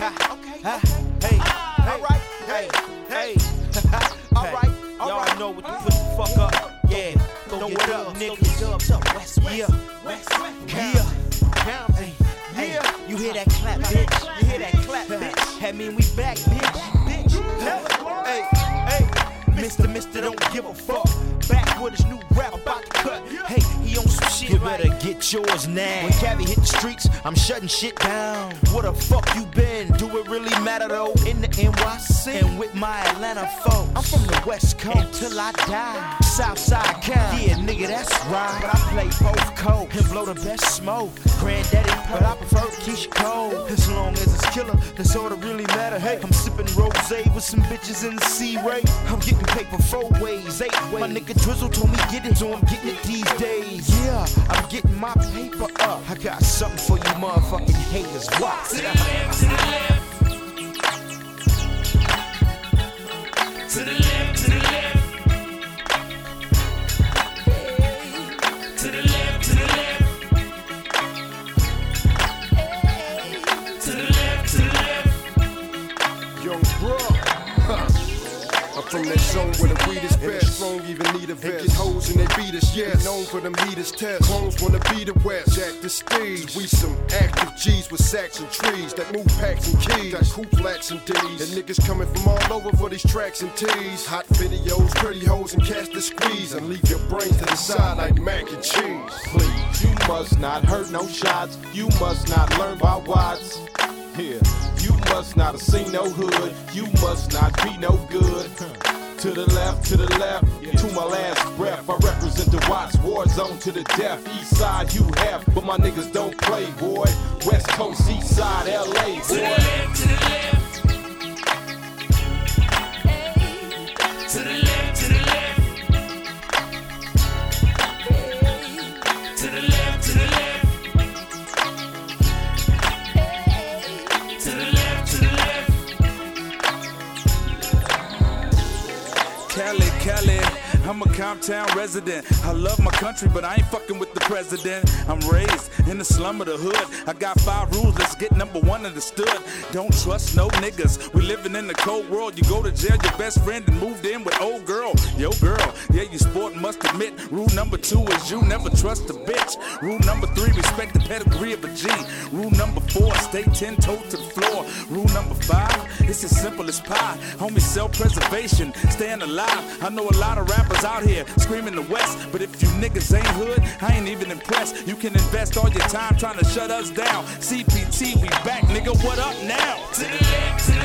Hey. Alright. Y'all know what to put the fuck up. Yeah. Throw it up, niggas. Yeah. You hear that clap, bitch? That mean we back, bitch. Hey. Mister, don't give a fuck. Back with his new rap about to cut. Hey, he on some shit. You better get yours now. When Cavi hit the streets, I'm shutting shit down. What the fuck you been? Do it really matter though? In the NYC and with my Atlanta folks. I'm from the West Coast until I die. Southside County, yeah, nigga, that's right. But I play both codes and blow the best smoke. Granddaddy, but I prefer Keisha Cole. As long as it's killer, that's all that really matter. Hey, I'm sipping rosé with some bitches in the C-Ray. I'm getting paper 4 ways, 8 ways. My nigga Drizzle told me get it, so I'm getting it these days. Yeah, I'm getting my paper up. I got something for you motherfucking haters. Watch. To the left, to the left. To the left, to the left. To the left, to the left. To the left, to the left. Young bro. I'm from that zone where the weed is best. Strong even need a vest. Get hoes and they beat us, yes. Known for them heaters test. Clones wanna be the West. Jack the Steeds. We some active G's with sacks and trees that move packs and keys. Got coupe flats and D's. And niggas coming from all over for these tracks and tees. Hot videos, pretty hoes, and cats to squeeze. And leave your brains to the side like mac and cheese. Please, you must not hurt no shots. You must not learn by Watts. Yeah, you must not have seen no hood. You must not be no good. To the left, to my last breath. I represent the Watts war zone to the death. East side you have, but my niggas don't play, boy. West Coast, East side, LA, boy. To the left, to the left. To the left, to the left. To the left, to the left. To the left, to the left. Cali, I'm a Comptown resident. I love my country, but I ain't fucking with the president. I'm raised in the slum of the hood. I got 5 rules, let's get number 1 understood. Don't trust no niggas. We living in the cold world. You go to jail, your best friend, and moved in with old girl. Yo, girl, yeah, you sport must admit. Rule number 2 is you never trust a bitch. Rule number 3, respect the pedigree of a G. Rule number 4, stay 10 toes to the floor. Rule number 5, it's as simple as pie. Homie, self-preservation, staying alive. I know a lot of rappers out here screaming the West, but if you niggas ain't hood, I ain't even impressed. You can invest all your time trying to shut us down. CPT, we back, nigga, what up now? To the left, to the